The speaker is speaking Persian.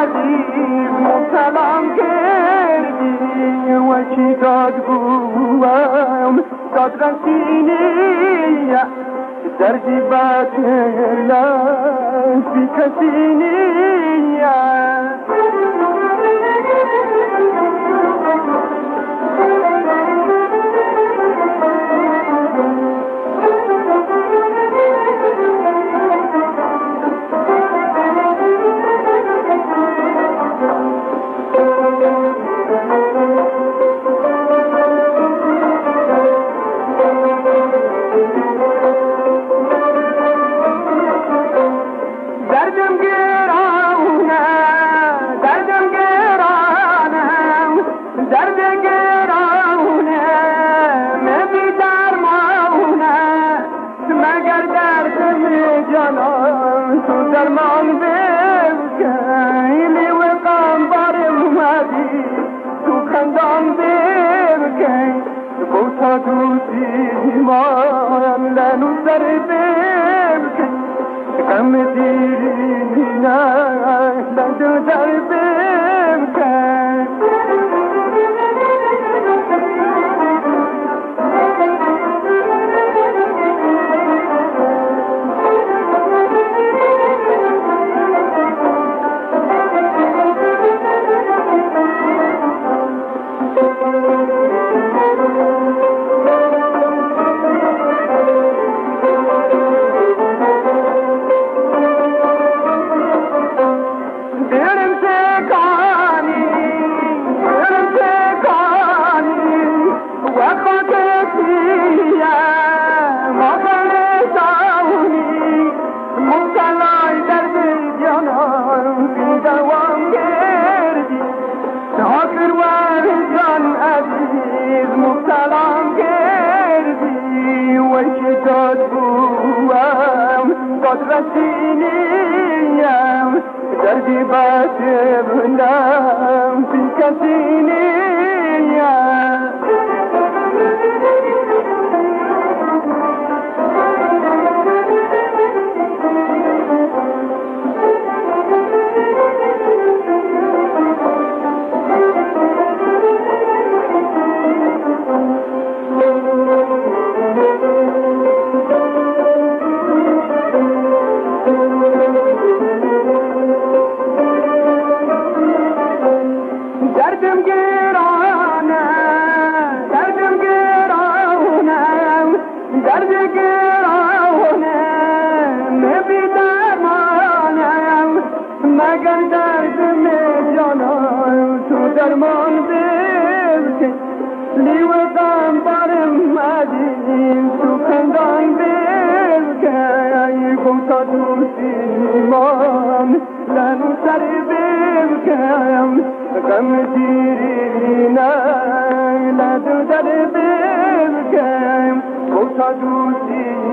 عزیز مبتلام کردی و کی داد بوام داد رسینی دردی باطلا بی کسی نیست درمان بکن و قنبار اومدی تو خندان بکن بوتا دوستی مان لنو سر بکن کم دیری نه لندو در بکن رسینیم دردی باتبنم بی کسی نیم مگر درد میں جانم تو درمان بکن لیو دم برم مدین تو خندان بکن گوتا دوستی مان لنو سر بکن غم دیری نه لدو در بکن گوتا دوستی